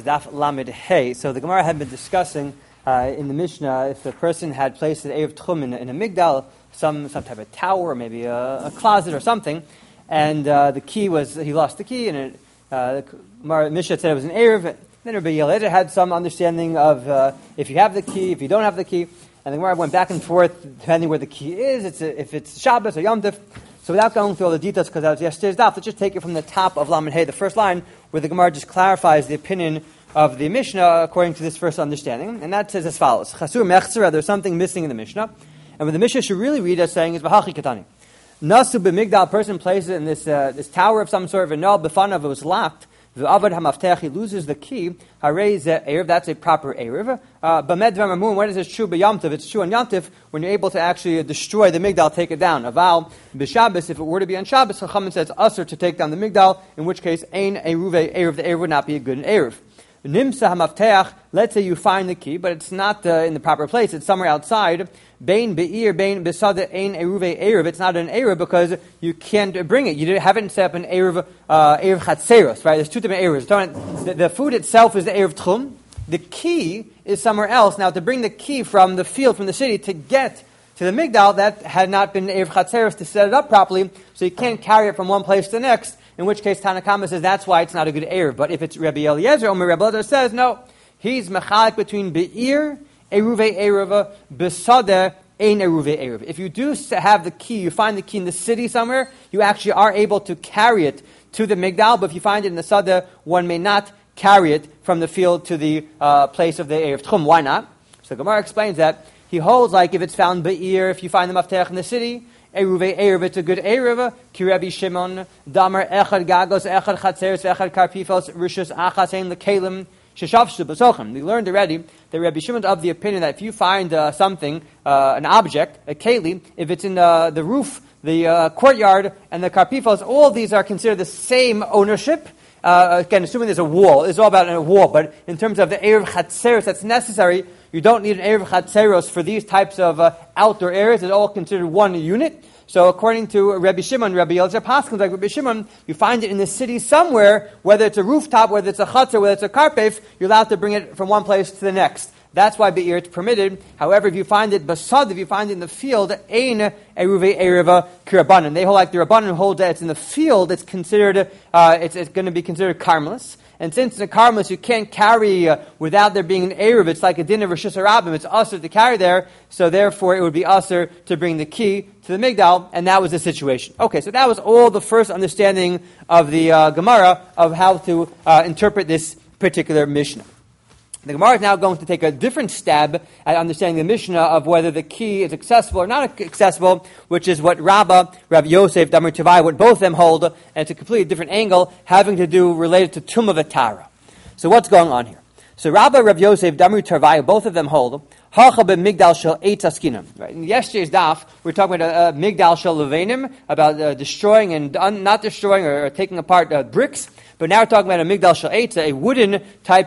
Daf Lamed Hey. So the Gemara had been discussing in the Mishnah if the person had placed an Erev Tchum in a migdal, some type of tower, or maybe a closet or something, and the key was, he lost the key, and the Mishnah said it was an Erev. Then Rabbi Eliezer had some understanding of if you have the key, if you don't have the key, and the Gemara went back and forth depending where the key is, if it's Shabbos or Yom Tov. So without going through all the details, because that was yesterday's daf, let's just take it from the top of Lamed Hey, the first line, where the Gemara just clarifies the opinion of the Mishnah according to this first understanding. And that says as follows: Chasur mechzera, there's something missing in the Mishnah. And what the Mishnah should really read as saying is V'hachi katani. Nasu b'migdal, person places it in this tower of some sort, v'nal b'fanav, it was locked. V'avad hamaftech, he loses the key. Harei zeh erev, that's a proper erev. B'med v'mamun, when is it true b'yom tov? It's true on Yom Tov when you're able to actually destroy the migdal, take it down. Aval b'Shabbos, if it were to be on Shabbos, Chachamim says usher to take down the migdal, in which case ein eruv erev, the erev would not be a good erev. Nimsa hamaftech, let's say you find the key, but it's not in the proper place, it's somewhere outside. Bein be'ir, bein besada, ein eruve erev. It's not an erev because you can't bring it. You haven't set up an erev chatzeros, right? There's two different erevs. The food itself is the erev tchum. The key is somewhere else. Now, to bring the key from the field, from the city, to get to the migdal, that had not been erev chatzeros to set it up properly, so you can't carry it from one place to the next. In which case, Tanakama says that's why it's not a good erev. But if it's Rabbi Eliezer, or Rabbi Eliezer says no, he's mechalik between be'ir, eruve erev, besada, ein eruve erev. If you do have the key, you find the key in the city somewhere, you actually are able to carry it to the migdal. But if you find it in the sada, one may not carry it from the field to the place of the erev tchum. Why not? So Gemara explains that he holds like if it's found be'ir, if you find the maftech in the city, eruve erev, it's a good erev. Ki Rabbi Shimon, damar echad gagos, echad chatzeres, echad karpifos, rishus achas ein lekelim. We learned already that Rabbi Shimon is of the opinion that if you find something, an object, a keli, if it's in the roof, the courtyard, and the karpifos, all these are considered the same ownership. Again, assuming there's a wall, it's all about a wall, but in terms of the erev chatzeros that's necessary, you don't need an erev chatzeros for these types of outdoor areas. It's all considered one unit. So according to Rabbi Shimon, Rabbi Eliezer Paschal, like Rabbi Shimon, you find it in the city somewhere, whether it's a rooftop, whether it's a chutzner, whether it's a karpef, you're allowed to bring it from one place to the next. That's why be'ir it's permitted. However, if you find it basad, if you find it in the field, ein eruve ereva kirabanan. They hold like the Rabbanan hold that it's in the field, it's considered, it's going to be considered karmelis. And since it's a karmelis, you can't carry without there being an eruv. It's like a din of Rishus Harabim. It's usher to carry there, so therefore it would be usher to bring the key to the migdal, and that was the situation. Okay, so that was all the first understanding of the Gemara of how to interpret this particular Mishnah. The Gemara is now going to take a different stab at understanding the Mishnah of whether the key is accessible or not accessible, which is what Rabbah, Rav Yosef, Damar Tavai, what both of them hold, and it's a completely different angle having to do related to Tumah V'Tara. So what's going on here? So Rabbah, Rav Yosef, Damar Tavai, both of them hold Hacha b'migdal shel eitz askinim. Right. In yesterday's daf, we're talking about migdal shel levanim, about destroying and not destroying or taking apart bricks. But now we're talking about a migdal shel eitz, a wooden type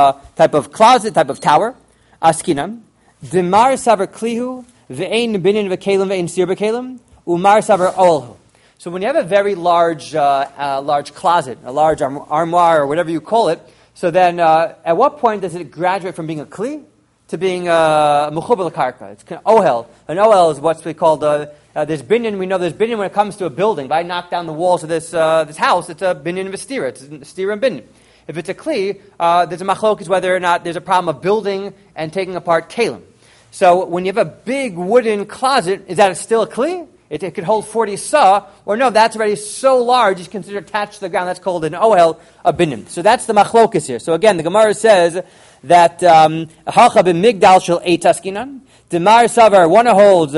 of closet, type of tower. Askinam. V'mar saver klihu v'ein binin v'kelim v'ein sir v'kelim u'mar saver olhu. So when you have a very large closet, a large armoire or whatever you call it, so then at what point does it graduate from being a kli to being mechubel karka? It's kind of ohel. An ohel is what's called there's binyan. We know there's binyan when it comes to a building. If I knock down the walls of this house, it's a binyan v'stira. It's a stira and binyan. If it's a kli, there's a machlokes whether or not there's a problem of building and taking apart kalim. So when you have a big wooden closet, is that still a kli? It could hold 40 sa, or no, that's already so large, it's considered attached to the ground. That's called an ohel, a binyan. So that's the machlokas here. So again, the Gemara says that hacha b'migdal shel eitz askinan. Demar Savar, one holds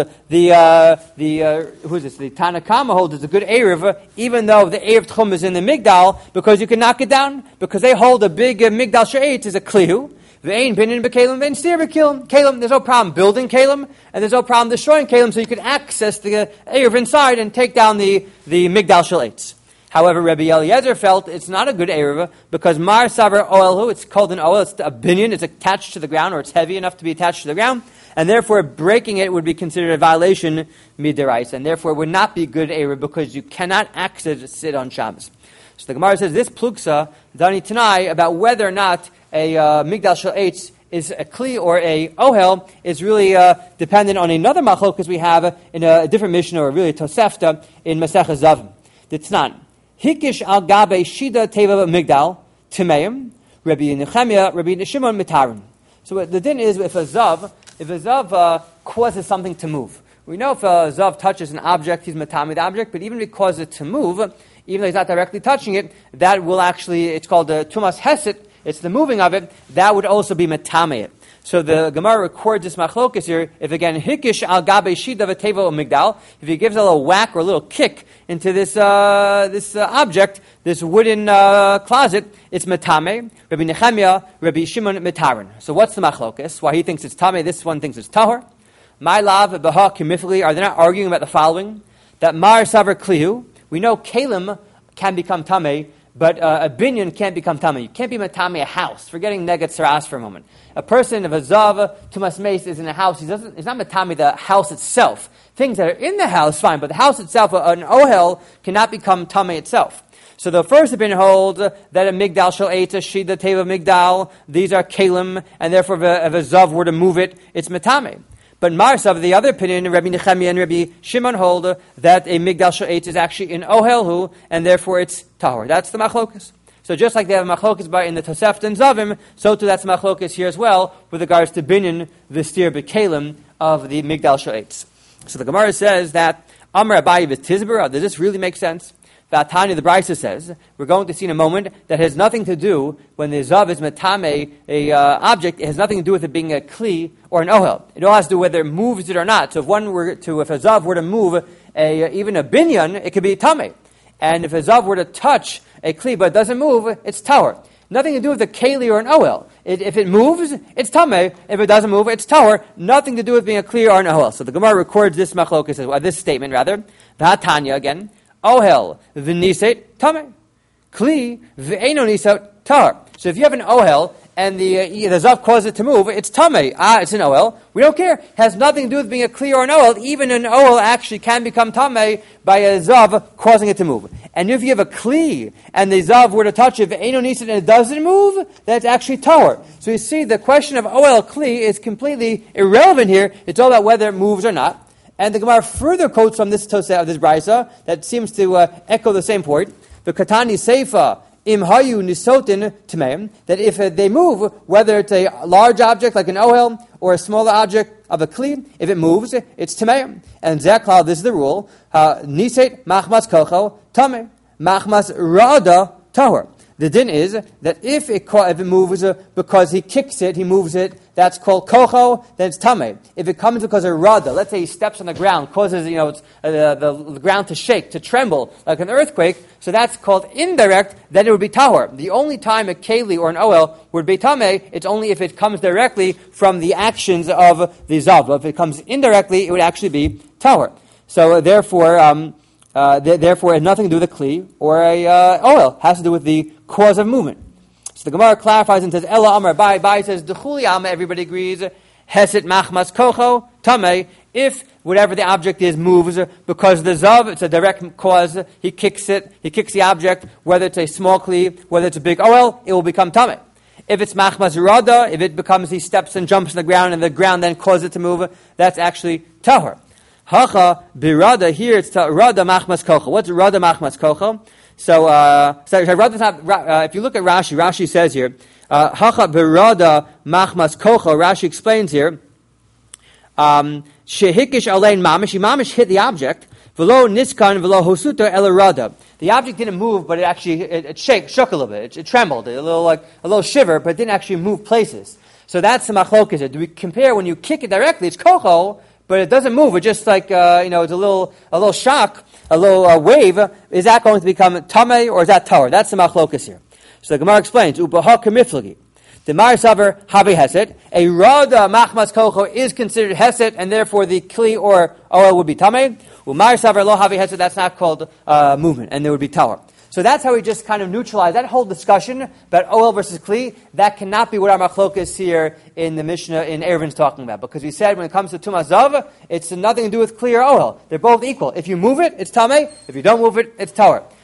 who's this? The Tanakama holds it's a good erev, even though the erev tchum is in the migdal, because you can knock it down, because they hold a big migdal she'etz is a klihu. Ve'ein binin b'kelim, ve'ein stir b'kelim. There's no problem building kelim, and there's no problem destroying kelim, so you can access the erev inside and take down the migdal she'etz. However, Rabbi Eliezer felt it's not a good erev because mar saver oelhu, it's called an oel, it's a binyan, it's attached to the ground, or it's heavy enough to be attached to the ground, and therefore breaking it would be considered a violation midiraisa, and therefore would not be good erev because you cannot access it on Shabbos. So the Gemara says this pluksa, Dani Tanai, about whether or not a migdal shel eitz is a kli or a ohel is really dependent on another machlokas we have in a different Mishnah, or really Tosefta in Masechah Zavim. It's not hikish al gabe shida teva migdal timeim Rabbi Nechemia Rabbi Shimon mitarin. So what the din is, if a zav causes something to move. We know if a zav touches an object, he's matami the object, but even if he causes it to move, even though he's not directly touching it, that will actually, it's called the tumas heset, it's the moving of it, that would also be matami it. So the Gemara records this machlokas here, if again, hikish al gabe shida v'teva o migdal, if he gives a little whack or a little kick into this object, this wooden closet, it's metame. Rabbi Nechemia, Rabbi Shimon mitarin. So what's the machlokas? Why he thinks it's tame, this one thinks it's tahor. My lav b'ha kimifli, are they not arguing about the following? That mar savar klihu, we know kalim can become tame, but a binyan can't become tame. You can't be matame a house. Forgetting negat saras for a moment. A person of a zav tumas meis is in a house. He's not matame the house itself. Things that are in the house, fine, but the house itself, an ohel, cannot become tame itself. So the first opinion holds that a migdal shel eitz, a shida teva migdal, these are kalim, and therefore if a zav were to move it, it's matame. But Marsav, the other opinion, Rabbi Nechemia and Rabbi Shimon hold that a migdal shel eitz is actually in ohelhu, and therefore it's tahor. That's the machlokas. So just like they have a machlokas in the Tosefta and Zavim, so too that's machlokas here as well with regards to binyan v'stir b'kalim of the migdal shel eitz. So the Gemara says that Amar Abayi v'tizber. Does this really make sense? Vatanya, the Brisa says, we're going to see in a moment, that has nothing to do, when the zav is metame, a object, it has nothing to do with it being a kli or an ohel. It all has to do whether it moves it or not. So if a zav were to move even a binyan, it could be tame. And if a zav were to touch a kli but it doesn't move, it's tahor. Nothing to do with a keli or an ohel. If it moves, it's tameh. If it doesn't move, it's tahor. Nothing to do with being a kli or an ohel. So the Gemara records this machlokas, this statement rather. Vatanya again. Ohel v'niset tameh, kli v'eino niset tahor. So if you have an ohel and the zav causes it to move, it's tameh. It's an ohel. We don't care. It has nothing to do with being a kli or an ohel. Even an ohel actually can become tameh by a zav causing it to move. And if you have a kli and the zav were to touch it, v'eino niset, and it doesn't move, that's actually tahor. So you see, the question of ohel kli is completely irrelevant here. It's all about whether it moves or not. And the Gemara further quotes from this Tosefta, this Brisa, that seems to echo the same point. The Katani Seifa im hayu nisotin tmeim, that if they move, whether it's a large object like an ohel or a smaller object of a kli, if it moves, it's tmeim. And Zeklal, this is the rule: niset machmas kocho tameh, machmas rada tahor. The din is that if it moves because he kicks it, he moves it, that's called kocho, then it's tameh. If it comes because of rada, let's say he steps on the ground, causes the ground to shake, to tremble like an earthquake, so that's called indirect, then it would be tahor. The only time a keli or an ohel would be tameh, it's only if it comes directly from the actions of the zav. But if it comes indirectly, it would actually be tahor. So therefore, it has nothing to do with a kli or a ohel. It has to do with the cause of movement. So the Gemara clarifies and says, Ella Amar Bai says, D'chuli Amma, everybody agrees, Heset Machmas Kocho, Tameh, if whatever the object is moves, because the zav, it's a direct cause, he kicks the object, whether it's a small kli, whether it's a big ohel, it will become Tameh. If it's Machmas Rada, if it becomes, he steps and jumps on the ground, and the ground then causes it to move, that's actually Tahor. Hacha birada, here it's rada machmas kocha. What's rada machmas kocha? So if you look at Rashi says here, hacha birada machmas kocha. Rashi explains here, shehikish alein mamish hit the object, velo niskan velo hosuta el rada. The object didn't move, but it shook a little bit. It trembled, a little shiver, but it didn't actually move places. So that's the machlokas. Do we compare when you kick it directly? It's kocho. But it doesn't move. It's just like it's a little shock, a little wave. Is that going to become tameh or is that tahor? That's the machlokas here. So the Gemara explains ubaha kamiflagi. The Mar Saver Havi Heset. A rada machmas kocho is considered Heset, and therefore the kli or ohel would be tameh. Umar Saver lo Havi Heset. That's not called movement, and there would be tahor. So that's how we just kind of neutralize that whole discussion about ohel versus kli. That cannot be what our machlokas here in the Mishnah in Eruvin is talking about. Because we said when it comes to tumas zav, it's nothing to do with kli or ohel. They're both equal. If you move it, it's tameh. If you don't move it, it's tahor.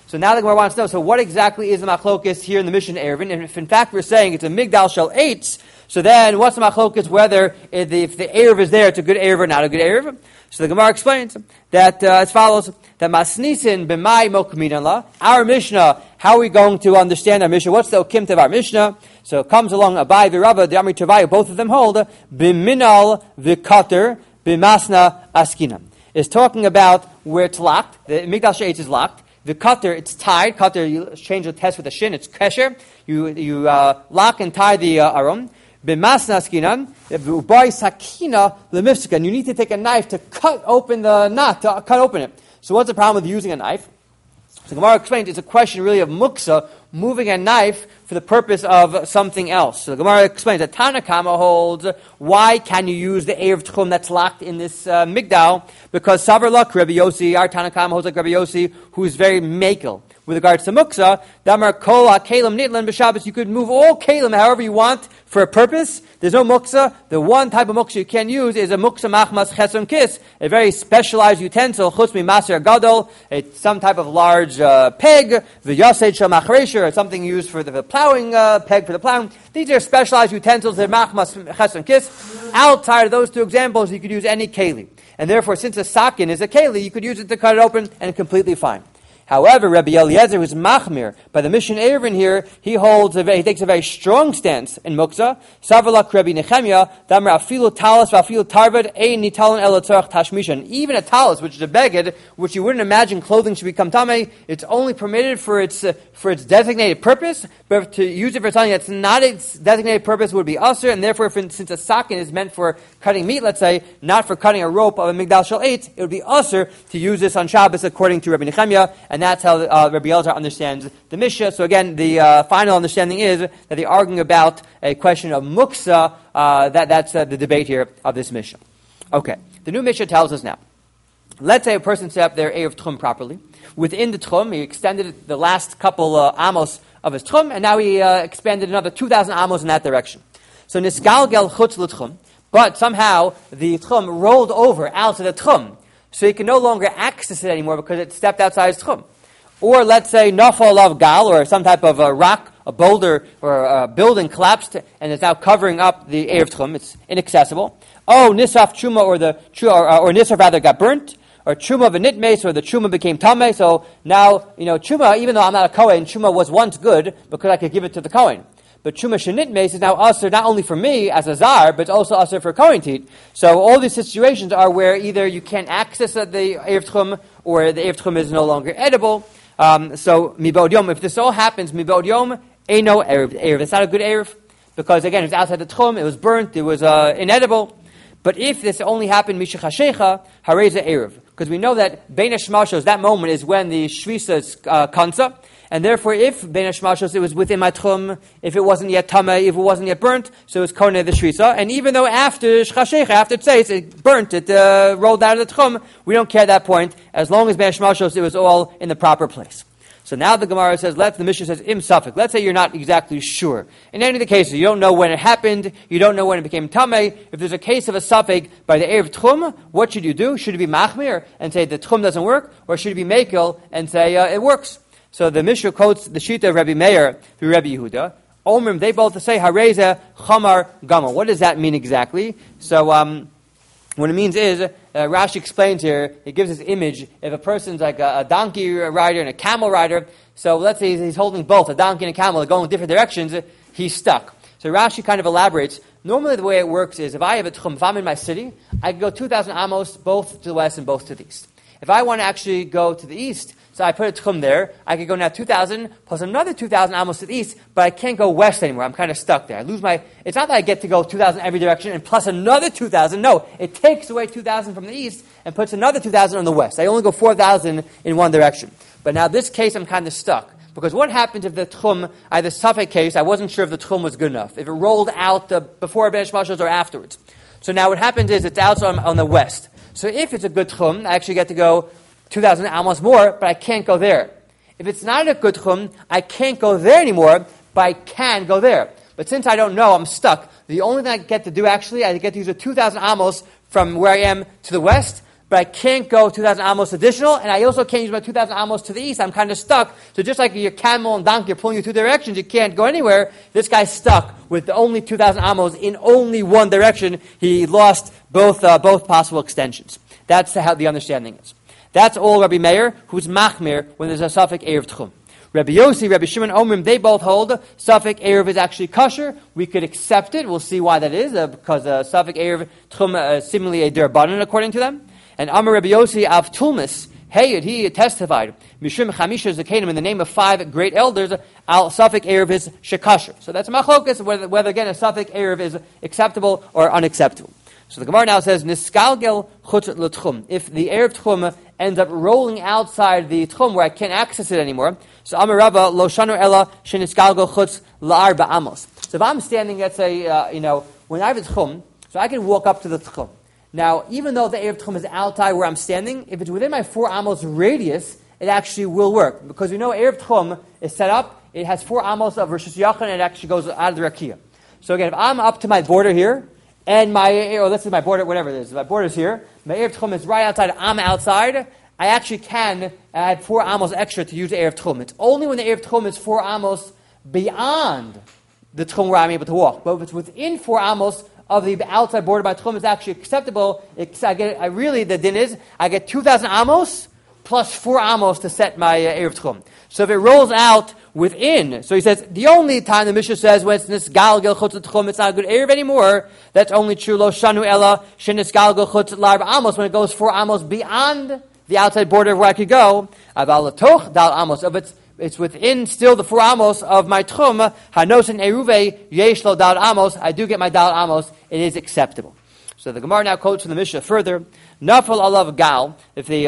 So now the Gemara wants to know, so what exactly is the machlokes here in the Mishnah Eruvin? And if in fact we're saying it's a migdal shel eitz, so then what's the machlokes whether if the Eruv is there, it's a good Eruv or not a good Eruv? So the Gemara explains that as follows, that masnisin b'mai mokmin la, our Mishnah, how are we going to understand our Mishnah? What's the okimta of our Mishnah? So it comes along Abai v'Rabba, the Amri Tavai, both of them hold, b'minal v'kater b'masna askina. It's talking about where it's locked, the migdal shel eitz is locked, the cutter, it's tied. Cutter, you change the test with the shin. It's kesher. You lock and tie the aron. B'masna skinan, by sakina lemifsika. And you need to take a knife to cut open the knot, to cut open it. So what's the problem with using a knife? So Gemara explains it's a question really of muksa, moving a knife for the purpose of something else. So the Gemara explains that Tanakama holds, why can you use the Erev Tchum that's locked in this migdal? Because Savar Lak, Rabbi Yossi, our Tanakama holds like Rabbi Yossi, who is very makel. With regards to muksa, Damar Kol HaKelim Nitlan B'Shabbos, you could move all kelim however you want for a purpose. There's no muksa. The one type of muksa you can use is a muksa machmas chesron kis, a very specialized utensil, chutz mi maser gadol, some type of large peg, the yased shel machresher, or something used for the plowing, peg for the plowing. These are specialized utensils, they're machmas chesron kis. Outside of those two examples, you could use any keli. And therefore, since a sakin is a keli, you could use it to cut it open and completely fine. However, Rabbi Eliezer, who's machmir by the Mishnah Eruvin here, he takes a very strong stance in muksa. Savalak Rabbi Nechemia, damar afilu talis v'afilu tarvad ein nitalon el tzarach tashmishan. Even a talis, which is a beged, which you wouldn't imagine clothing should become tamei, it's only permitted for its designated purpose. But to use it for something that's not its designated purpose would be usher, and therefore, since a sakin is meant for cutting meat, let's say, not for cutting a rope of a migdal shel eitz, it would be usher to use this on Shabbos, according to Rabbi Nechemia. And that's how Rabbi Elazar understands the Mishnah. So again, the final understanding is that they're arguing about a question of muksa. That's the debate here of this Mishnah. Okay, the new Mishnah tells us now. Let's say a person set up their Erev Tchum properly. Within the Tchum, he extended the last couple amos of his Tchum, and now he expanded another 2,000 amos in that direction. So nisgalgel chutz l'Tchum, but somehow the Tchum rolled over out of the Tchum, so he can no longer access it anymore because it stepped outside his Tchum. Or let's say nafal of gal, or some type of a rock, a boulder, or a building collapsed, and it's now covering up the Erev Tchum. It's inaccessible. Oh, nisaf chuma, or nisaf rather got burnt, or chuma of a nitmace, or the chuma became tameh. So now, chuma, even though I'm not a Kohen, chuma was once good because I could give it to the Kohen. But chuma shenitmace is now usher not only for me as a zar, but also usher for Kohen to eat. So all these situations are where either you can't access the Erev Tchum, or the Erev Tchum is no longer edible. So mibod yom, if this all happens, mibod yom, eino erev. It's not a good erev because again, it was outside the tchum, it was burnt, it was inedible. But if this only happened mishach hashecha, hareza erev, because we know that bein hashmashos, that moment is when the shvisa is kansa, and therefore, if bein hashmashos, it was within my tchum, if it wasn't yet tameh, if it wasn't yet burnt, so it was koneh the shvisa. And even though after shchashecha, after tzeis, it burnt, it rolled out of the tchum, we don't care at that point, as long as bein hashmashos, it was all in the proper place. So now the Gemara says, the Mishnah says, im safek. Let's say you're not exactly sure. In any of the cases, you don't know when it happened, you don't know when it became tameh. If there's a case of a safek by the Erev Tchum, what should you do? Should it be machmir and say the Tchum doesn't work, or should it be mekel and say it works? So the Mishnah quotes the Shita of Rabbi Meir through Rabbi Yehuda. Omrim, they both say hareza chamar gamal. What does that mean exactly? So what it means is, Rashi explains here, he gives this image, if a person's like a donkey rider and a camel rider, so let's say he's holding both, a donkey and a camel, they're going in different directions, he's stuck. So Rashi kind of elaborates, normally the way it works is, if I have a tchum, if I'm in my city, I can go 2,000 amos, both to the west and both to the east. If I want to actually go to the east, so I put a tchum there, I could go now 2,000 plus another 2,000 amos to the east, but I can't go west anymore. I'm kind of stuck there. I lose it's not that I get to go 2,000 every direction and plus another 2,000. No, it takes away 2,000 from the east and puts another 2,000 on the west. I only go 4,000 in one direction. But now this case, I'm kind of stuck. Because what happens if the tchum, I had the safek case, I wasn't sure if the tchum was good enough, if it rolled out before bein hashmashos or afterwards. So now what happens is it's out on the west. So if it's a good tchum, I actually get to go 2,000 amos more, but I can't go there. If it's not a good tchum, I can't go there anymore, but I can go there. But since I don't know, I'm stuck. The only thing I get to do actually, I get to use a 2,000 amos from where I am to the west. but I can't go 2,000 amos additional, and I also can't use my 2,000 amos to the east. I'm kind of stuck. So just like your camel and donkey are pulling you two directions, you can't go anywhere. This guy's stuck with only 2,000 amos in only one direction. He lost both possible extensions. That's how the understanding is. That's all Rabbi Meir, who's machmir when there's a suffix erev tchum. Rabbi Yossi, Rabbi Shimon, Omrim, they both hold suffix erev is actually kosher. We could accept it. We'll see why that is, because suffix erev tchum is similarly a derbanan according to them. And Amar Rabbi Yossi av Tulmas, he testified, Mishum Chamisha Zakanim, in the name of 5 great elders, al suffix erev is shekasher. So that's machlokas, whether again a suffix erev is acceptable or unacceptable. So the Gemara now says, Niskalgel chutz l'tchum. If the erev tchum ends up rolling outside the tchum where I can't access it anymore, so Amar Rava lo shanu ela sheniskalgel chutz la'arba amos. So if I'm standing, let's say, when I have a tchum, so I can walk up to the tchum. Now, even though the erev tchum is outside where I'm standing, if it's within my 4 amos radius, it actually will work. Because we know erev tchum is set up, it has 4 amos of Rosh Hashanah, and it actually goes out of the rakia. So again, if I'm up to my border here, and let's say my border, whatever it is, my border is here, my erev tchum is right outside, I'm outside, I actually can add 4 amos extra to use the erev tchum. It's only when the erev tchum is 4 amos beyond the tchum where I'm able to walk. But if it's within 4 amos of the outside border, my tchum is actually acceptable. The din is, I get 2,000 amos plus 4 amos to set my erev tchum. So if it rolls out within, so he says, the only time the Mishnah says when it's nisgalgel chutz l'tchum, it's not a good erev anymore, that's only true, lo shanu ela, shenisgalgel chutz l'arba amos, when it goes 4 amos beyond the outside border of where I could go, aval l'toch dal amos, if it's within still the 4 amos of my tchum, hanos and eruve, yesh lo dal amos, I do get my dal amos, it is acceptable. So the Gemara now quotes from the Mishnah further, nafal alav gal, if the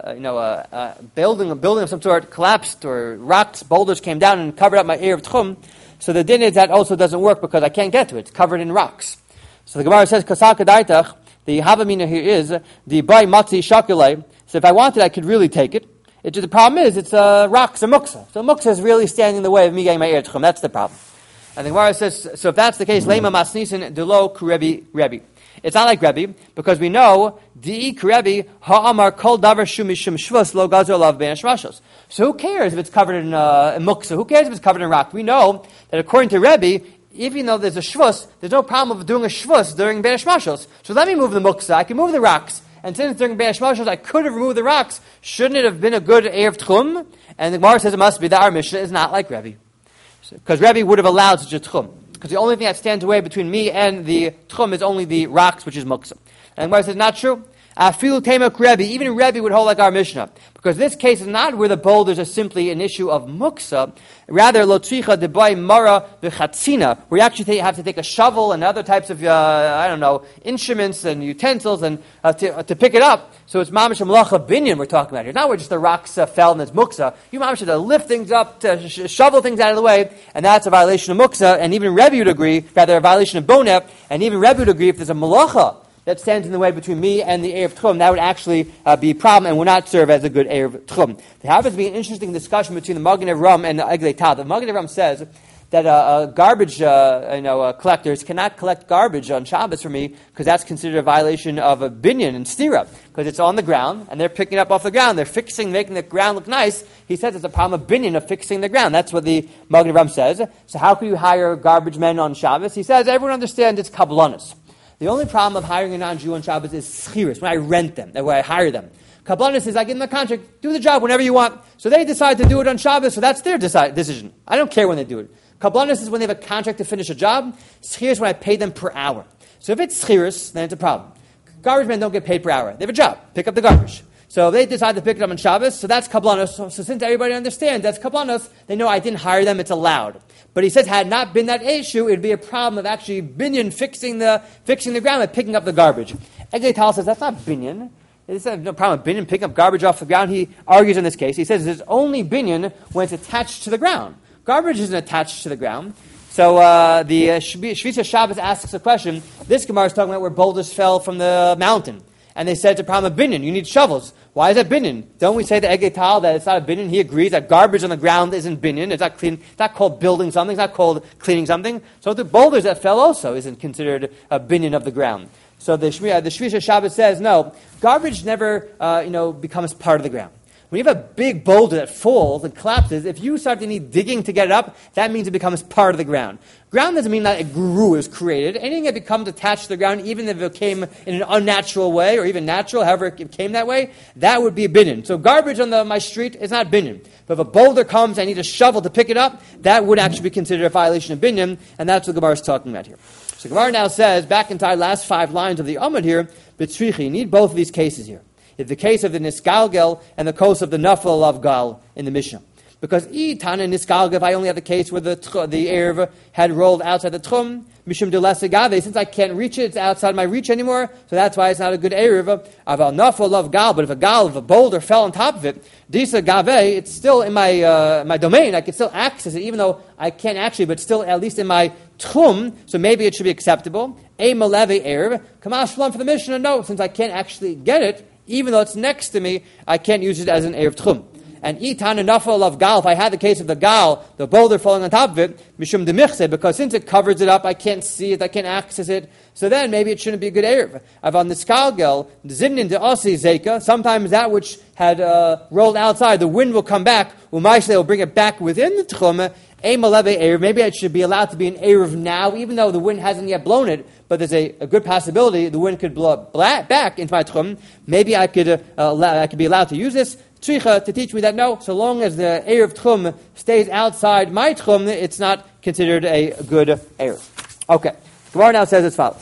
building of some sort collapsed or rocks, boulders came down and covered up my erev tchum, so the din is that also doesn't work because I can't get to it. It's covered in rocks. So the Gemara says, kasaka daitach, the havamina here is, the bay matzi shakulei, so if I wanted I could really take it. The problem is, it's rocks or muksa. So muksa is really standing in the way of me getting my erev tchum. That's the problem. And the Gemara says, so if that's the case, lema masnisin delo kurebi rebi. It's not like Rebbe, because we know, Di'i Rebbe, ha'amar kol davar shumishim shvus lo gazer alav ben hashmashos. So who cares if it's covered in muksa? Who cares if it's covered in rock? We know that according to Rebbe, even though there's a shvus, there's no problem of doing a shvus during ben hashmashos. So let me move the muksa, I can move the rocks. And since during ben hashmashos I could have removed the rocks, shouldn't it have been a good erev tchum? And the Gemara says it must be that our Mishnah is not like Rebbe. Because Rebbe would have allowed such a tchum. Because the only thing that stands away between me and the tchum is only the rocks, which is muksa. And the Gemara says, not true. Afilu temak Rebbe, even Rebbe would hold like our Mishnah. Because this case is not where the boulders are simply an issue of muksa. Rather, lo tzricha debay mara v'chatzina, where you actually have to take a shovel and other types of, instruments and utensils and to pick it up. So it's mamash melacha binyan we're talking about here. It's not where just the rocks fell and it's muksa. You mamash have to lift things up, to shovel things out of the way, and that's a violation of muksa. And even Rebbe would agree, rather a violation of bonep, and even Rebbe would agree if there's a melacha that stands in the way between me and the erev tchum, that would actually be a problem and would not serve as a good erev tchum. There happens to be an interesting discussion between the Magen Avraham and the Eglei Tal. The Magen Avraham says that garbage collectors cannot collect garbage on Shabbos for me because that's considered a violation of a binyan and stira, because it's on the ground and they're picking it up off the ground. They're making the ground look nice. He says it's a problem of binyan, of fixing the ground. That's what the Magen Avraham says. So how can you hire garbage men on Shabbos? He says everyone understands it's kablanis. The only problem of hiring a non-Jew on Shabbos is schiris, when I rent them, when I hire them. Kabbalah says, I give them a contract, do the job whenever you want. So they decide to do it on Shabbos, so that's their decision. I don't care when they do it. Kabbalah is when they have a contract to finish a job. Schiris when I pay them per hour. So if it's schiris, then it's a problem. Garbage men don't get paid per hour. They have a job, pick up the garbage. So they decide to pick it up on Shabbos, so that's kabbalah. So since everybody understands that's kabbalah, they know I didn't hire them, it's allowed. But he says, had it not been that issue, it would be a problem of actually binyan fixing the ground and picking up the garbage. Eglei Tal says, that's not binyan. He says, no problem with binyan picking up garbage off the ground. He argues in this case. He says, there's only binyan when it's attached to the ground. Garbage isn't attached to the ground. So the Shvisa Shabbos asks a question. This Gemara is talking about where boulders fell from the mountain. and they said it's a problem of binin. You need shovels. Why is that binin? Don't we say the Egei Tal that it's not a binin? He agrees that garbage on the ground isn't binin. It's not clean. It's not called building something. It's not called cleaning something. So the boulders that fell also isn't considered a binin of the ground. So the Shvisha Shabbat says, no, garbage never becomes part of the ground. When you have a big boulder that falls and collapses, if you start to need digging to get it up, that means it becomes part of the ground. Ground doesn't mean that it grew, it was created. Anything that becomes attached to the ground, even if it came in an unnatural way, or even natural, however it came that way, that would be a binin. So garbage on my street is not binin. But if a boulder comes, I need a shovel to pick it up, that would actually be considered a violation of binin, and that's what Gemara is talking about here. So Gemara now says, back into our last 5 lines of the Amud here, B'tzrichi, you need both of these cases here. It's the case of the Nisgalgel and the case of the Nafal of Gal in the Mishnah. Because Tana Nisgalgel, if I only have the case where the Erev had rolled outside the Tchum, Mishum de Lesagave, since I can't reach it, it's outside my reach anymore, so that's why it's not a good Erev. Aval Nafal of Gal, but if a boulder fell on top of it, Disa Gave, it's still in my domain, I can still access it, even though I can't actually, but still at least in my Tchum, so maybe it should be acceptable. A Maleve Erev, Kamash Shalom for the Mishnah, no, since I can't actually get it, even though it's next to me, I can't use it as an Erev Tchum. And Itan Nafal of Gal, if I had the case of the Gal, the boulder falling on top of it, Mishum Demichse, because since it covers it up, I can't see it, I can't access it, so then maybe it shouldn't be a good Erev. Aval Niskalgel, Zimnin de Osi Zeka, sometimes that which had rolled outside, the wind will come back, Umaishle will bring it back within the Tchum, maybe it should be allowed to be an Erev now, even though the wind hasn't yet blown it, but there's a good possibility the wind could blow it back into my Tchum. Maybe I could be allowed to use this Tzricha to teach me that no, so long as the Erev Tchum stays outside my Tchum, it's not considered a good Erev. Okay, Gemara now says as follows.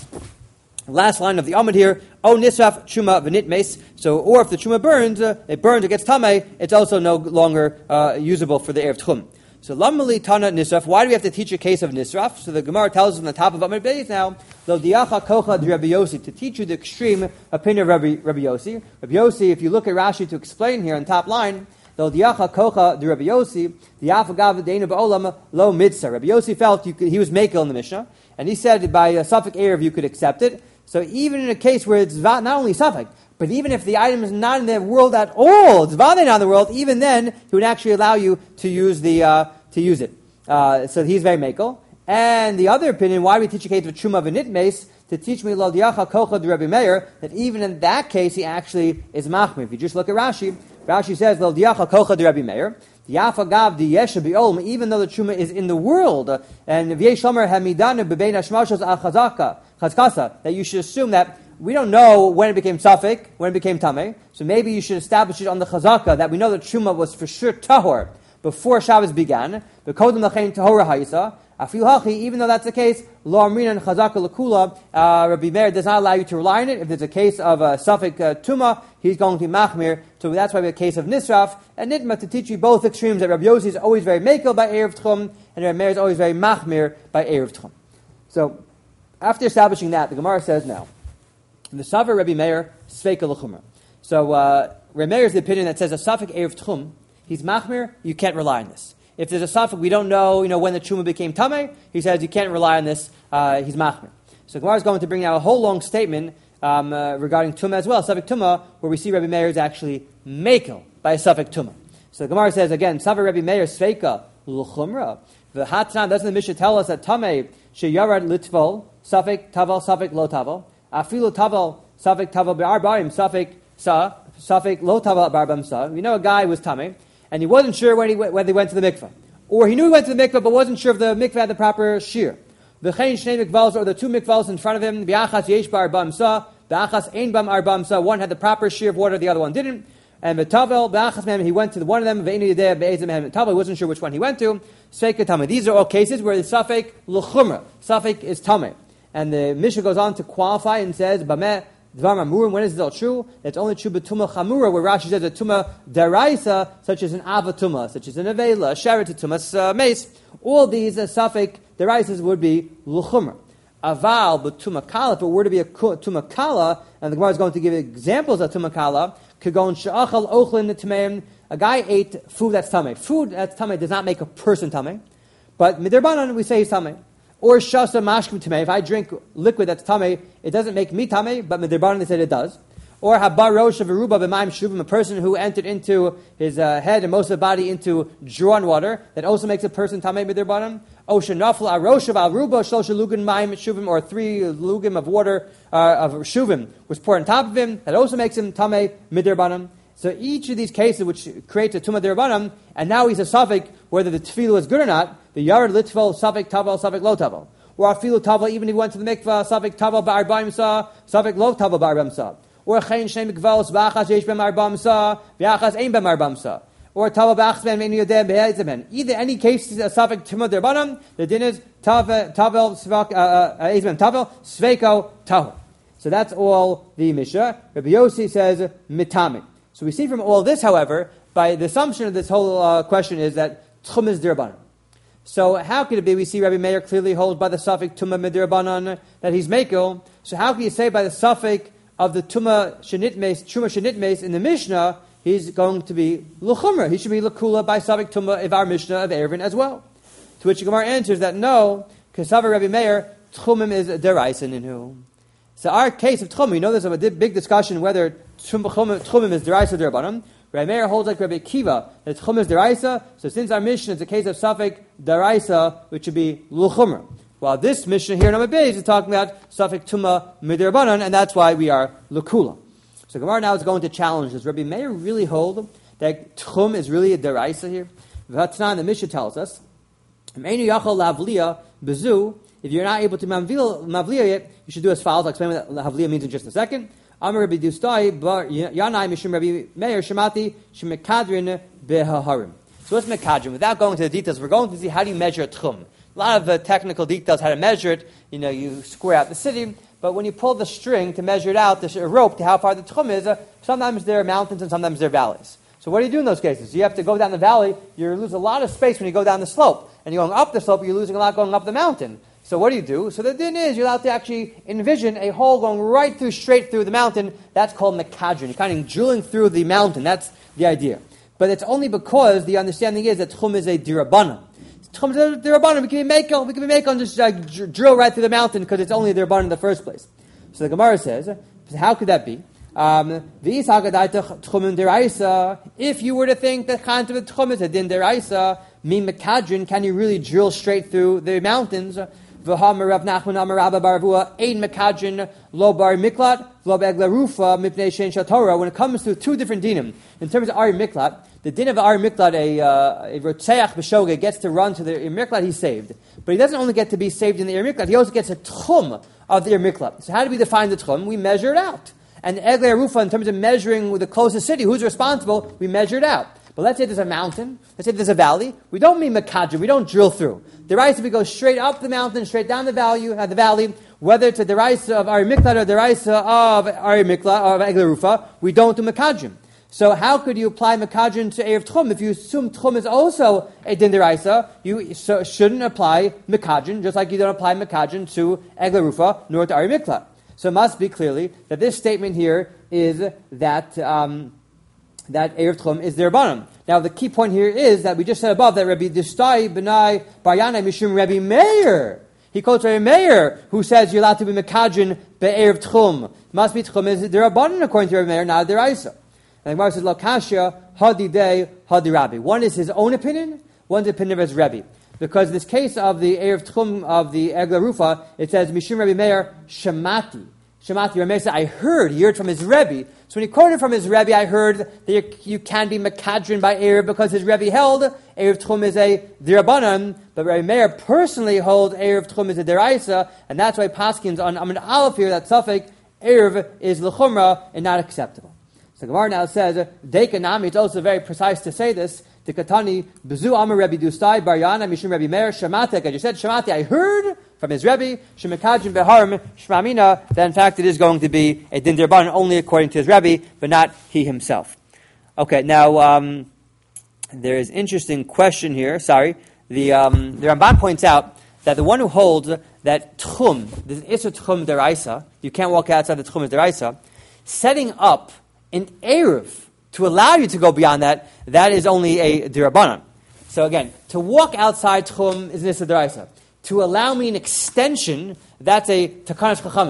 Last line of the Amud here, O Nisraf Chuma V'nit Meis. So, or if the Chuma burns, it gets Tameh, it's also no longer usable for the Erev Tchum. So, Lamali Tana Nisraf, why do we have to teach a case of Nisraf? So the Gemara tells us on the top of Amud Beis now, Lo Diacha Kocha de Rabbi Yossi, to teach you the extreme opinion of Rabbi Yossi. Rabbi Yossi, if you look at Rashi to explain here on top line, Lo Diacha Kocha de Rabbi Yossi, Diafagav Deina Ba'olam Lo Mitzah. Rabbi Yossi felt he was Mekel in the Mishnah, and he said by a Suffolk Erev you could accept it. So even in a case where it's not only Suffolk, but even if the item is not in the world at all, it's Vade not in the world, even then he would actually allow you to use it. So he's very Mekel. And the other opinion, why we teach a case of Truma V'nit Meis, to teach me Lo Diacha Kocha de Rabbi Meir, that even in that case he actually is Machmir. If you just look at Rashi, Rashi says Lo Diacha Kocha de Rabbi Meir, Yafa Gav di Yesha Bi'olm, even though the Truma is in the world, and V'yesh Shomer Hamidanu B'bein Hashmashos Al Chazkasa, that you should assume that we don't know when it became Safek, when it became Tameh, so maybe you should establish it on the Chazaka, that we know that Truma was for sure Tahor before Shabbos began, the Kodem Lachein Tahora Haisa, even though that's the case, Lo Amrina and Chazaka Lakula, Rabbi Meir does not allow you to rely on it. If there's a case of Safek Tuma, he's going to be Machmir, so that's why we have a case of Nisraf and Nitma to teach you both extremes, that Rabbi Yossi is always very Mekel by Erev Tchum, and Rabbi Meir is always very Machmir by Erev Tchum. So, after establishing that, the Gemara says now, the Savar Rabbi Meir, Sveika L'chumra. So, Rabbi Meir is the opinion that says a Safek Erev Tchum, he's Machmir, you can't rely on this. If there's a Safek, we don't know, when the Truma became Tameh, he says you can't rely on this, he's Machmir. So Gemara is going to bring now a whole long statement regarding Tumah as well, Safek Tumah, where we see Rabbi Meir is actually Mekel by a Safek Tumah. So the Gemara says again, Savar Rabbi Meir Sveika L'chumra. The Hatnan, doesn't the Mishnah tell us that Tameh Sheyarad Litvol, Safek Taval, Safek Lo Taval, Afilu Taval, Safek Taval Be'arbaim, Safek Lo Taval Be'arbam Sa. We know a guy was Tameh, and he wasn't sure when he went to the mikveh. Or he knew he went to the mikveh, but wasn't sure if the mikveh had the proper shear. V'chein shnei mikvahs, or the two mikvahs in front of him, b'achas yesh ba'arbam sa, b'achas ein bam arbam sa, one had the proper shear of water, the other one didn't. And v'tavel, b'achas mehem, he went to one of them, v'einu yedeh be'ezem mehem tavel, he wasn't sure which one he went to. Sveika tameh. These are all cases where the safek l'chumra, safek is tameh. And the Mishnah goes on to qualify and says, b'meh, Dvar Mamurim, when is it all true? It's only true b'tumah chamura, where Rashi says a tumah deraisa, such as an avatuma, such as an avela, a sheret tumah mace. All these safek deraisas would be l'chumra. Aval b'tumah kala, if it were to be a tumah kala, and the Gemara is going to give examples of tumah kala, kagon she'achal ochlin t'meim, a guy ate food that's tameh. Food that's tameh does not make a person tameh, but midirbanan we say he's tameh. Or shasa mashkim tameh. If I drink liquid that's tameh, it doesn't make me tameh, but midirbanan they said it does. Or habar rosh of aruba b'mayim shuvim, a person who entered into his head and most of the body into drawn water, that also makes a person tamei midirbanan. O shenafel arosh of aruba shlosh lugim mayim shuvim, or 3 lugim of water of shuvim was poured on top of him, that also makes him tamei midirbanan. So each of these cases which creates a tumah dirbanan, and now he's a suffix whether the tefillah is good or not, the yared litval, suffix tavel, suffix lo tavel. Or afilu tavel, even if he went to the mikvah, suffix tavel ba'arba'im sa, suffix lo tavel ba'arba'im sa. Or chayin shnei mikvahos ba'achas yesh b'em arba'im sa, v'achas ein b'em arba'im sa. Or tavel ba'achas ben me'enu yodeh be'ezeben. Either any case is a suffix tumah dirbanan, the din is tavel sveiko tavel. So that's all the Mishnah. Rabbi Yossi says mitami. So we see from all this, however, by the assumption of this whole question is that tchum is dirbanan. So how could it be? We see Rabbi Meir clearly holds by the suffix tumah midirbanan that he's mekel. So how can you say by the suffix of the tumah shenitmes in the Mishnah he's going to be l'chumra? He should be l'kula by suffix tumah of our Mishnah of Erevin as well. To which the Gemara answers that no, because Rabbi Meir tchumim is deraisa ninu. So our case of tchum, we know there's a big discussion whether tchumim is deraisa or derabanan. Rabbi Meir holds like Rabbi Kiva that tchum is deraisa. So since our Mishnah is a case of suffix deraisa, which should be luchumra. While this Mishnah here, number base, is talking about suffix tuma midirbanan, and that's why we are lukula. So Gemara now is going to challenge this. Rabbi Meir really hold that tchum is really a deraisa here. The Mishnah tells us, if you're not able to mavliya yet, you should do as follows. I'll explain what havliya means in just a second. Amar Rabbi Dustai bar Yanai Mishum Rabbi Meir Shemati Shemekadrin Behaharim. So what's mekadrin? Without going to the details, we're going to see how do you measure a tchum. A lot of technical details how to measure it. You square out the city, but when you pull the string to measure it out, the rope to how far the tchum is, sometimes there are mountains and sometimes there are valleys. So what do you do in those cases? You have to go down the valley. You lose a lot of space when you go down the slope, and you're going up the slope. You're losing a lot going up the mountain. So what do? So the din is you're allowed to actually envision a hole going right through, straight through the mountain. That's called mekadrin. You're kind of drilling through the mountain. That's the idea. But it's only because the understanding is that tchum is a dirabana. Tchum is a dirabana. We can be mekel and just drill right through the mountain because it's only a dirabana in the first place. So the Gemara says, how could that be? If you were to think that chant of tchum is a din deraisa, mean mekadrin, can you really drill straight through the mountains? When it comes to two different dinim, in terms of Ari Miklat, the din of Ari Miklat, a Rotzeach B'Shoga gets to run to the Ir Miklat, he's saved. But he doesn't only get to be saved in the Ir Miklat, he also gets a tchum of the Ir Miklat. So how do we define the tchum? We measure it out. And Eglei Arufa, in terms of measuring with the closest city, who's responsible, we measure it out. But let's say there's a mountain, let's say there's a valley, we don't mean Makadra, we don't drill through. The Deraisa, we go straight up the mountain, straight down the valley, whether it's a Deraisa of Ari Miklat or Deraisa of Ari Miklat, or of Eglei Arufa, we don't do Makadrim. So how could you apply Makadrim to Erev Tchum? If you assume Tchum is also a Din Deraisa, you shouldn't apply Makadrim, just like you don't apply Makadrim to Eglei Arufa, nor to Ari Miklat. So it must be clearly that this statement here is that that Erev Tchum is their bottom. Now the key point here is that we just said above that Rabbi Distai Benai Baryanai Mishum Rabbi Meir. He quotes Rabbi Meir, who says you're allowed to be Mekadrin be'erev Tchum. Must be Tchum is their bottom according to Rabbi Meir, not their Isa. And the Gemara says Lakashya Hadi Day Hadi Rabbi. One is his own opinion, one's opinion of his Rabbi. Because in this case of the Erev Tchum of the Eglei Arufa, it says Mishum Rabbi Meir Shemati. Rabbi Meir said, I heard from his Rebbe. So when he quoted from his Rebbe, I heard that you can be Mekadrin by Erev because his Rebbe held Erev Tchum is a Dirabanan, but Rabbi Meir personally holds Erev Tchum is a Deraisa, and that's why Paskins on Amid Aleph here, that suffix Erev is L'chumra and not acceptable. So Gemara now says, Dekanami, it's also very precise to say this, the Katani, Bezu Amar Rebbe Dustai, Baryana, Mishum Rebbe Meir, Shemati, I just said Shemati, I heard from his Rebbe, Shemekadjin Beharim, Shmamina, that in fact it is going to be a Din Dirban only according to his Rebbe, but not he himself. Okay, now there is an interesting question here. The Ramban points out that the one who holds that Tchum, this Isser Tchum Deraisa, you can't walk outside the Tchum Deraisa, setting up an Erev to allow you to go beyond that, that is only a Dirabanan. So again, to walk outside Tchum is an Isser Deraisa. To allow me an extension, that's a Takanas Chachamim.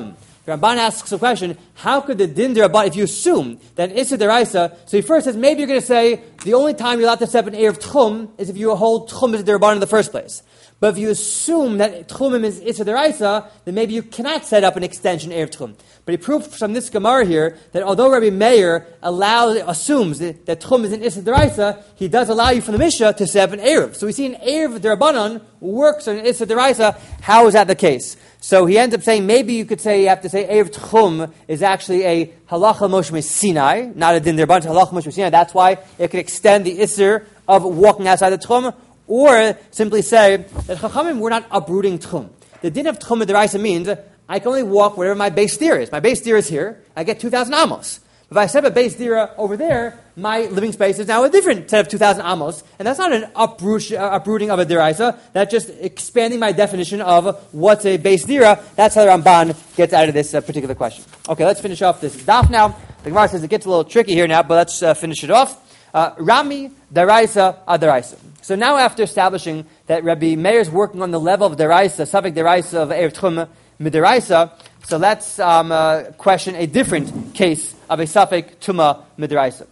The Ramban asks a question, how could the din d'Rabban, if you assume that Issa d'Oraisa, so he first says, maybe you're going to say, the only time you're allowed to set up an Erev Tchum is if you hold Tchum as d'Rabban in the first place. But if you assume that Tchumim is Issa d'Oraisa, then maybe you cannot set up an extension Erev Tchum. But he proved from this Gemara here that although Rabbi Meir assumes that Tchum is an Issa d'Oraisa, he does allow you from the Mishnah to set up an Erev. So we see an Erev d'Rabbanan works on an Issa d'Oraisa. How is that the case? So he ends up saying, maybe you could say, you have to say Erev Tchum is actually a Halacha Moshe Sinai, not a Din d'Rabbanan, Halacha Moshe Sinai. That's why it could extend the Isser of walking outside the Tchum, or simply say that Chachamim were not uprooting Tchum. The Din of Tchum d'Oraisa means I can only walk wherever my base dir is. My base dir is here. I get 2,000 amos. If I set up a base dir over there, my living space is now a different set of 2,000 amos. And that's not an uprooting of a diraisa. That's just expanding my definition of what's a base dira. That's how the Ramban gets out of this particular question. Okay, let's finish off this daf now. The Gemara says it gets a little tricky here now, but let's finish it off. Rami, daraisa, adaraisa. So now after establishing that Rabbi Meir is working on the level of daraisa, suffix daraisa of Erev Tchum, midaraisa, so let's question a different case of a suffix tuma midaraisa.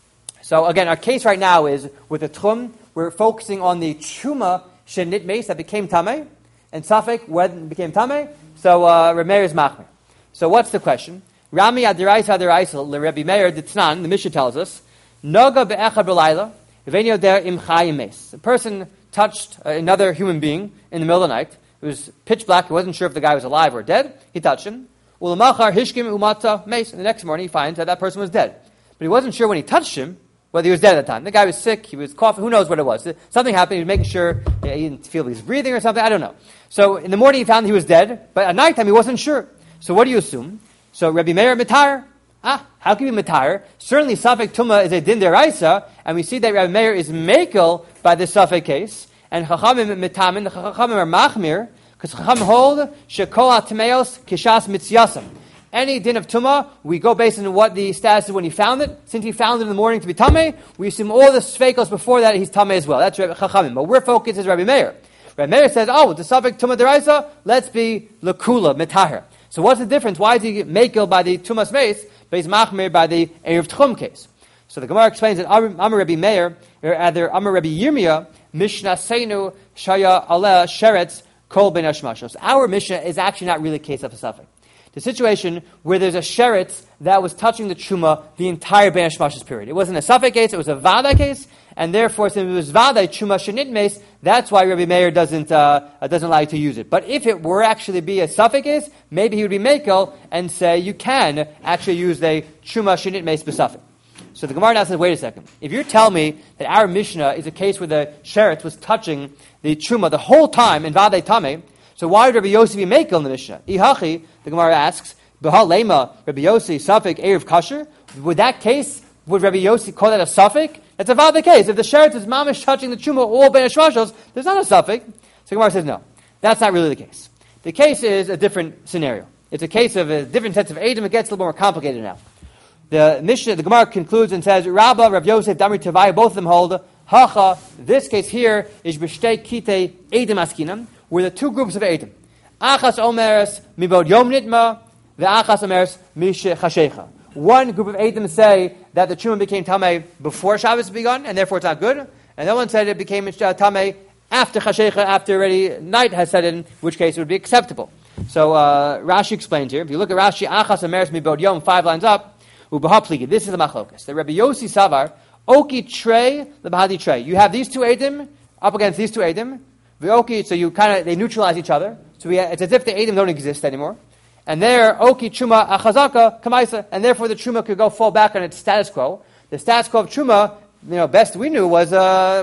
So again, our case right now is with the tchum, we're focusing on the chuma shenit meis that became tameh, and suffix when it became tameh. So Rabbi Meir is machmer. So what's the question? Rami adiraisa adiraisa le Rabbi Meir ditznan. The Mishnah tells us noga be'echad b'layla v'ein yoder im chayim meis. A person touched another human being in the middle of the night. It was pitch black. He wasn't sure if the guy was alive or dead. He touched him. Ulamachar hishkim umata meis. And the next morning he finds that person was dead. But he wasn't sure when he touched him whether he was dead at the time. The guy was sick. He was coughing. Who knows what it was? Something happened. He was making sure he didn't feel he was breathing or something. I don't know. So in the morning he found he was dead. But at nighttime he wasn't sure. So what do you assume? So Rabbi Meir mitar. How can you be mitar? Certainly suffix tuma is a din deraisa. And we see that Rabbi Meir is mekel by this suffix case. And Chachamim mitamin, the Chachamim are machmir, because Chachamim hold shekol atmeos kishas mitziasam. Any din of tumah, we go based on what the status is when he found it. Since he found it in the morning to be tameh, we assume all the sveikos before that he's tameh as well. That's Chachamim. But we're focused as Rabbi Meir. Rabbi Meir says, the suffix tumah deraisa, let's be lekula mitaher. So what's the difference? Why is he mekel by the tumas meis, but he's machmir by the erev tchum case? So the Gemara explains that Amar Rabbi Meir, or rather Amar Rabbi Yirmiyah, Mishnah Seinu Shaya Aleh Sheretz Kol Ben Hashmashos. Our Mishnah is actually not really a case of a suffix. The situation where there's a sheretz that was touching the truma the entire Ben Hashmashos period. It wasn't a suffix case, it was a vada case, and therefore since it was vada truma shenit meis, that's why Rabbi Meir doesn't allow you to use it. But if it were actually be a suffix case, maybe he would be mekel and say you can actually use the truma shenit meis b'suffix. So the Gemara now says, wait a second. If you're telling me that our Mishnah is a case where the sheretz was touching the truma the whole time in Vadei Tameh, so why would Rabbi Yossi be mekel in the Mishnah? Ihachi, the Gemara asks, B'ha lema Rabbi Yossi suffix erev kasher? Would that case, would Rabbi Yossi call that a suffix? That's a Vadei case. If the sheretz is mamish touching the truma all ben hashmashos, there's not a suffix. So the Gemara says, no, that's not really the case. The case is a different scenario. It's a case of a different sets of Edom. It gets a little more complicated now. The Mishnah, the Gemara concludes and says, Rabba, Rav Yosef, Damri Tavai, both of them hold, Hacha, this case here is B'shtei Kitei Edom Askinam, where the two groups of Edom. Achas Omeres, Mibod Yom Nitma, the Achas Omeres, Mish Chashecha. One group of Edom say that the Truma became Tameh before Shabbos begun, and therefore it's not good. And the one said it became Tameh after Chashecha, after already night has set in, which case it would be acceptable. So Rashi explains here, if you look at Rashi, Achas Omeres, Mibod Yom, 5 lines up, this is the machlokas. The Rabbi Yossi Savar, Oki Trey, the Bahadi Trey. You have these two Edom up against these two Edom. Oki, so they neutralize each other. So it's as if the Edom don't exist anymore. And there, Oki Truma Achazaka Kamaisa, and therefore the Truma could go fall back on its status quo. The status quo of Truma, best we knew was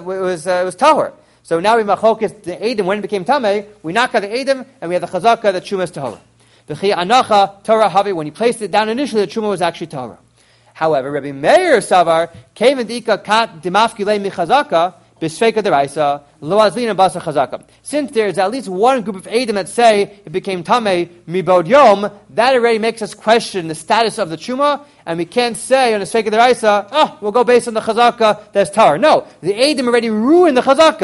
Tahor. So now we machlokas the Edom when it became Tameh, we knock out the Edom and we have the Chazaka, the Truma is Tahor. V'chi anacha Torah havi. When he placed it down initially, the truma was actually Torah. However, Rabbi Meir Savar came and dika kat dimafkilei michazaka b'sfeika deraisa lo azlina basa chazaka. Since there is at least one group of Edom that say it became tamei mibod yom, that already makes us question the status of the truma, and we can't say on the sfeika deraisa, we'll go based on the chazaka that's Torah. No, the Edom already ruined the chazaka.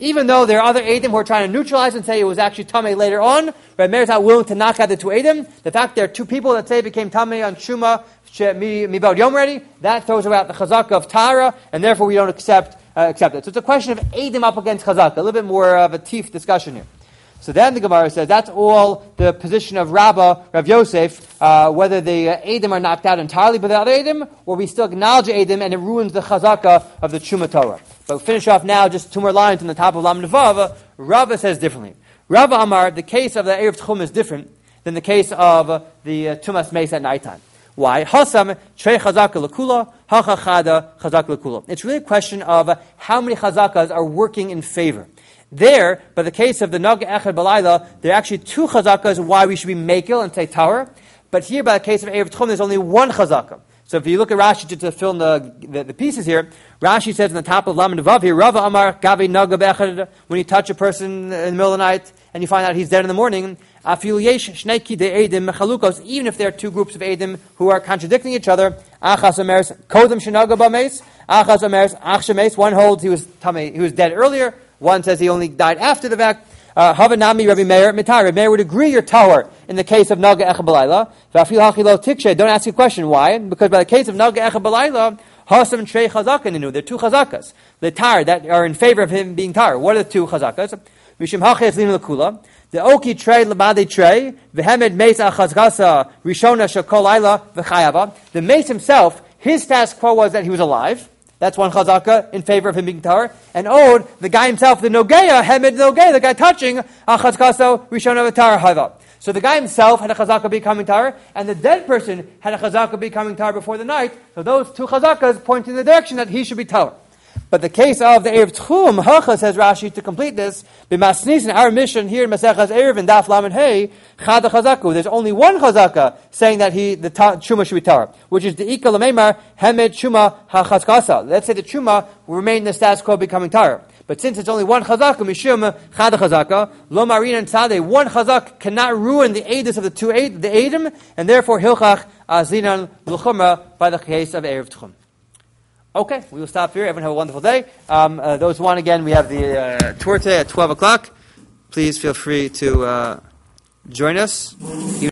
Even though there are other Eidim who are trying to neutralize and say it was actually Tameh later on, Reb Meir is not willing to knock out the two Eidim. The fact there are two people that say it became Tameh on Shuma, Mibad Yom ready, that throws out the Chazaka of Tara, and therefore we don't accept it. So it's a question of Eidim up against Chazaka, a little bit more of a teeth discussion here. So then the Gemara says that's all the position of Rav Yosef, whether the Eidim are knocked out entirely by the other Eidim, or we still acknowledge Eidim and it ruins the Chazaka of the Truma Torah. But we'll finish off now, just two more lines on the top of Lamed Vav. Rava says differently. Rava Amar, the case of the Erev Tchum is different than the case of the Tumas Meis at nighttime. Why? Hasam trei chazaka lekula, hacha chada chazaka lekula. It's really a question of how many chazakas are working in favor. There, by the case of the Naga Echad Balayla, there are actually two chazakas why we should be Mekel and say Tower. But here, by the case of Erev Tchum, there's only one chazaka. So if you look at Rashi to fill in the pieces here, Rashi says in the top of Lamed Vav here, Rava Amar Gavi Naga Echad, when you touch a person in the middle of the night and you find out he's dead in the morning, Afil yesh shnei kidei Eidim mechalukos, even if there are two groups of Eidim who are contradicting each other, Achas Omeres Kodem Shenaga Bameis, Achas Omeres Ach Shemeis, one holds he was dead earlier, one says he only died after the fact. Havanami Rabbi Meir Mitar. Rabbi Meir would agree you're Tower in the case of Naga Echad Balayla. V'afil hachilo tikshe. Don't ask a question. Why? Because by the case of Naga Echad Balayla, Hasam Trei Chazaka Ninu. There are two Chazakas. The Tar that are in favor of him being Tar. What are the two Chazakas? Mishim Hachez Linu Lekula. The Oki Trei Labade Trei. V'hemed Meis Achazgasa Rishona Shakol Laila V'chayava. The Meis himself, his task quo was that he was alive. That's one chazaka in favor of him being Tar. And Od, the guy himself, the Nogeya, Hemed Nogeya, the guy touching, Achazkaso, Rishon of Tar Hava. So the guy himself had a chazaka becoming Tar, and the dead person had a chazaka becoming Tar before the night. So those two chazakas point in the direction that he should be Tar. But the case of the Erev Tchum, Hacha, says Rashi, to complete this, B'masnis, in our mission here in Masechas Erev and Daf Lamed Hey, Chada Chazaku. There's only one Chazaka saying that the Truma should be Tar, which is the Ika Lamemar, Hemed Truma HaChazkasa. Let's say the Truma will remain in the status quo becoming Tar. But since it's only one Chazaka, Mishum Chada Chazaka, Lo Marin and Tzadeh, one Chazak cannot ruin the Eidus of the Eidim, and therefore Hilchach Azinan L'chumra by the case of Erev Tchum. Okay, we will stop here. Everyone have a wonderful day. Those who want, again, we have the tour today at 12 o'clock. Please feel free to join us.